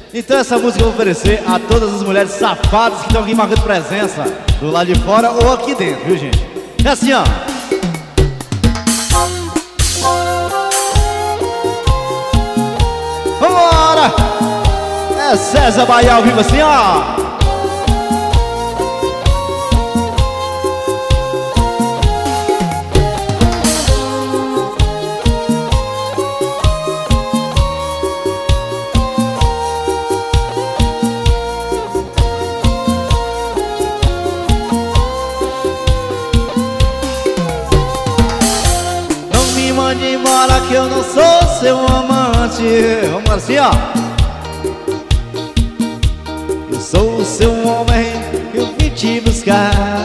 Então essa música eu vou oferecer a todas as mulheres safadas que estão aqui marcando presença, do lado de fora ou aqui dentro, viu, gente? É assim, ó. Vambora! É César Bahia ao vivo assim, ó. Mande embora que eu não sou seu amante. Vamos assim, ó. Eu sou o seu homem, eu vim te buscar.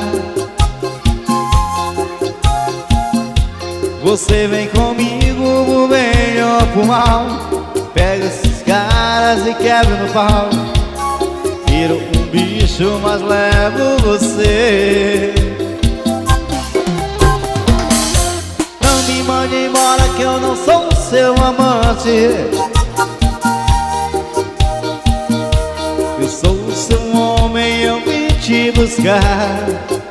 Você vem comigo pro bem ou pro mal. Pega esses caras e quebra no pau. Viro um bicho, mas levo você. Mande embora que eu não sou seu amante. Eu sou o seu homem, eu vim te buscar.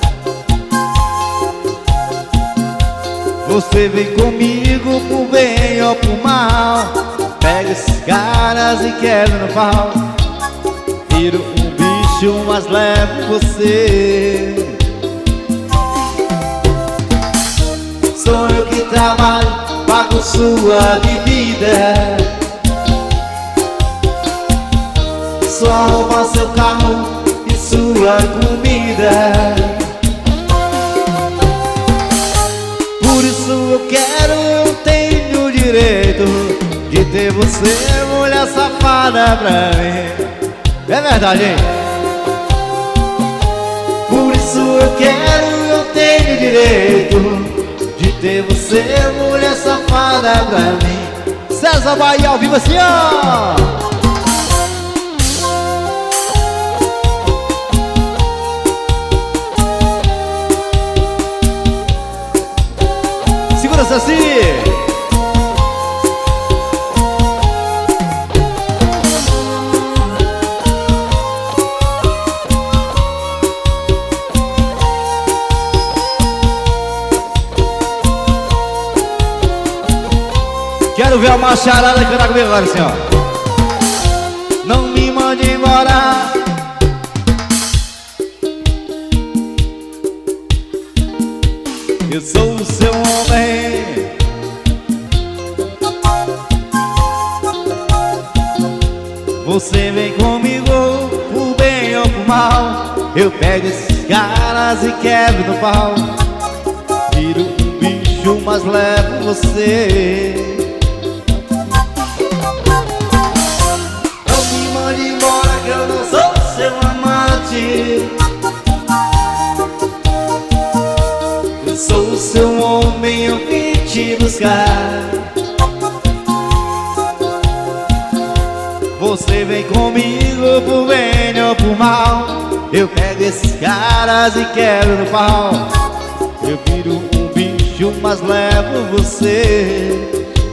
Você vem comigo pro bem ou pro mal. Pega esses caras e quebra no pau. Viro um bicho, mas levo você. Sou eu que trabalho, pago sua bebida. Só roubo seu carro e sua comida. Por isso eu quero, eu tenho o direito de ter você, mulher safada, pra mim. É verdade, hein? Por isso eu quero, eu tenho o direito de ter você, mulher safada, pra mim. César Bahia ao vivo assim, ó. Segura-se assim. Quero ver a macharada cantar comigo agora assim, ó. Não me mande embora. Eu sou o seu homem. Você vem comigo pro bem ou pro mal. Eu pego esses caras e quebro no pau. Viro um bicho, mas levo você. Eu não sou seu amante. Eu sou o seu homem, eu vim te buscar. Você vem comigo pro bem ou pro mal. Eu pego esses caras e quebro no pau. Eu viro um bicho, mas levo você.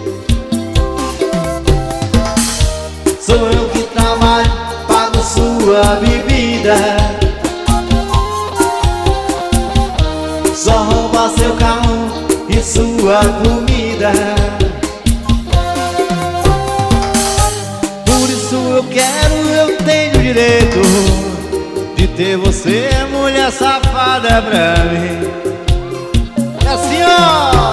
Sou eu que trabalho, pago sua bebida. Só rouba seu carro e sua comida. Por isso eu quero, eu tenho o direito de ter você, mulher safada, pra mim. É assim, ó.